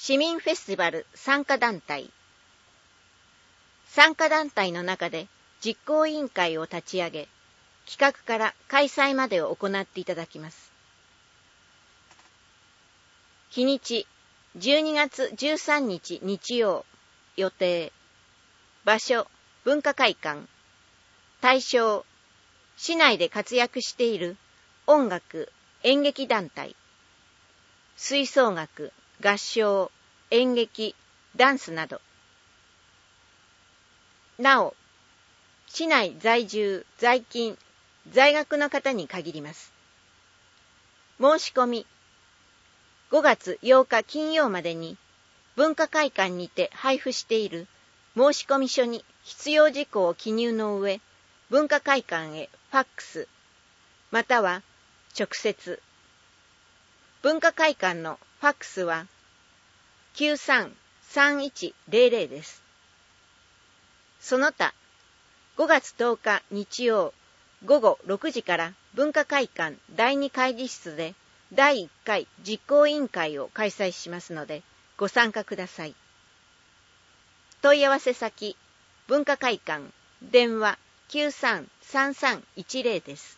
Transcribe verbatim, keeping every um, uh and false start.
市民フェスティバル参加団体。参加団体の中で実行委員会を立ち上げ、企画から開催までを行っていただきます。日にち、じゅうにがつじゅうさんにち日曜、予定。場所、文化会館。対象、市内で活躍している音楽、演劇団体。吹奏楽、合唱、演劇、ダンスなど。なお、市内在住、在勤、在学の方に限ります。申し込み、ごがつようか金曜までに文化会館にて配布している申込書に必要事項を記入の上、文化会館へファックス、または直接。文化会館のファックスは きゅうさんさんいちゼロゼロ です。その他、ごがつとおか日曜ごごろくじから文化会館だいに会議室でだいいっかい実行委員会を開催しますのでご参加ください。問い合わせ先、文化会館、電話 きゅうさんさんさんいちゼロ です。